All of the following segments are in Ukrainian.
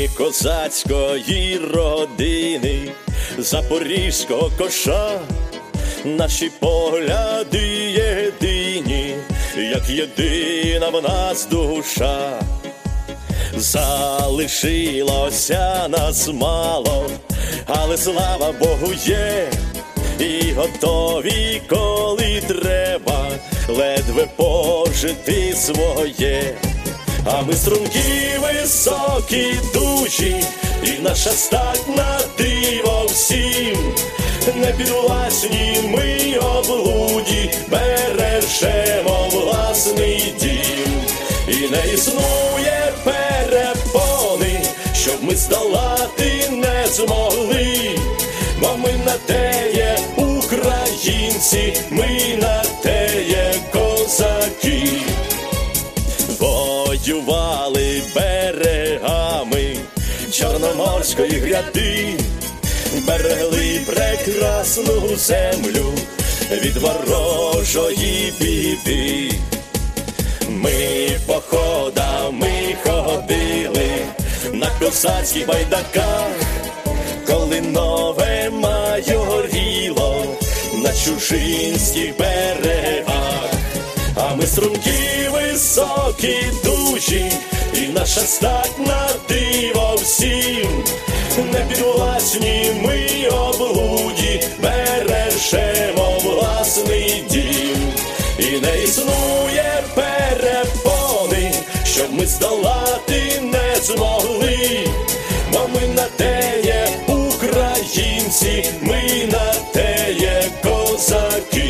Ми козацької родини, запорізького коша, наші погляди єдині, як єдина в нас душа. Залишилося нас мало, але слава Богу є, і готові, коли треба, ледве пожити своє. А ми стрункі, високі душі, і наша стать на диво всім. Не підвласні ми облуді, бережемо власний дім. І не існує перепони, щоб ми здолати не змогли. Бо ми на те є українці, ми на те є козаки. Воювали берегами Чорноморської гряди, берегли прекрасну землю від ворожої біди. Ми походами ходили на козацьких байдаках, коли нове майоріло на чужинських берегах. А ми стрункі, високі душі, і наша стать на диво всім. Не підвласні ми облуді, бережемо власний дім. І не існує перепони, щоб ми здолати не змогли. Бо ми на те є українці, ми на те є козаки.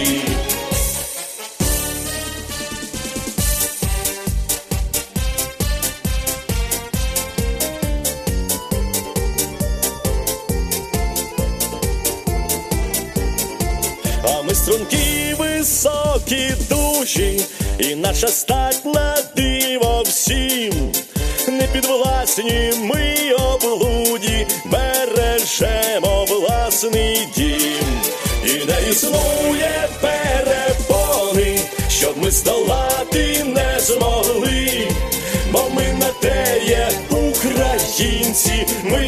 А ми стрункі, високі душі, і наша стать на диво всім. Не підвласні ми облуді, бережемо власний дім. І не існує перепони, щоб ми здолати не змогли. Бо ми на те є українці, ми